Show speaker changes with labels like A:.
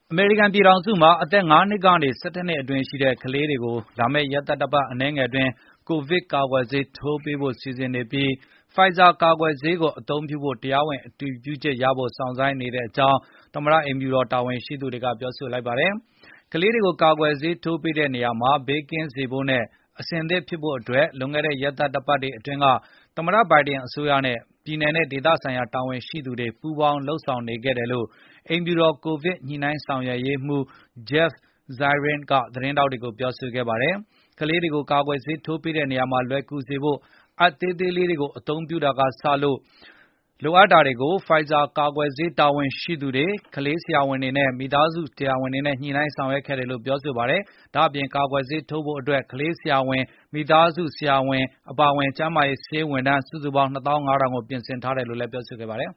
A: အမေရိကန်ပြည်ထောင်စုမှာ အသက် ၅ နှစ်ကနေ ၁၁ နှစ်အတွင်းရှိတဲ့ ကလေးတွေကို လာမယ့်ရက်သတ္တပတ်အနည်းငယ်အတွင်း ကိုဗစ်ကာကွယ်ဆေးထိုးပေးဖို့ စီစဉ်နေပြီး Pfizer ကာကွယ်ဆေးကို အသုံးပြုဖို့ တရားဝင်အတည်ပြုချက်ရဖို့ စောင့်ဆိုင်းနေတဲ့အကြောင်း သမ္မတအိမ်ဖြူတော်တာဝန်ရှိသူတွေကပြောဆိုလိုက်ပါတယ်။ ကလေးတွေကို ကာကွယ်ဆေးထိုးပေးတဲ့နေရာမှာ ဘေးကင်းစေဖို့နဲ့ အဆင်သင့်ဖြစ်ဖို့အတွက် လွန်ခဲ့တဲ့ ရက်သတ္တပတ်တွေအတွင်းက သမ္မတဘိုင်ဒင်အစိုးရနဲ့ ပြည်နယ်နဲ့ဒေသဆိုင်ရာတာဝန်ရှိသူတွေ ပူးပေါင်းလုပ်ဆောင်နေခဲ့တယ်လို့ အိမ်ဖြူတော် ကိုဗစ်ညှိနှိုင်းဆောင်ရွက်ရေးမှူး Jeff Zients ကသတင်းထောက်တွေကို ပြောဆိုခဲ့ပါတယ်။ ကလေးတွေကို ကာကွယ်ဆေးထိုးပေးတဲ့နေရာမှာ လွယ်ကူစေဖို့ အပ်သေးသေးလေးတွေကို အသုံးပြုတာကစလို့ လိုအပ်တာတွေကို Pfizer ကာကွယ်ဆေးတာဝန်ရှိသူတွေ၊ ကလေးဆရာဝန်တွေနဲ့ မိသားစုဆရာဝန်တွေနဲ့ ညှိနှိုင်းဆောင်ရွက်ခဲ့တယ်လို့ ပြောပါတယ်။ ဒါ့အပြင် ကာကွယ်ဆေးထိုးဖို့အတွက် ကလေးဆရာဝန်၊ မိသားစုဆရာဝန်အပါအဝင် ကျန်းမာရေးဆေးဝန်ထမ်း စုစုပေါင်း ၂၅,၀၀၀ ကိုပြင်ဆင်ထားတယ်လို့လည်းပြောဆိုခဲ့ပါတယ်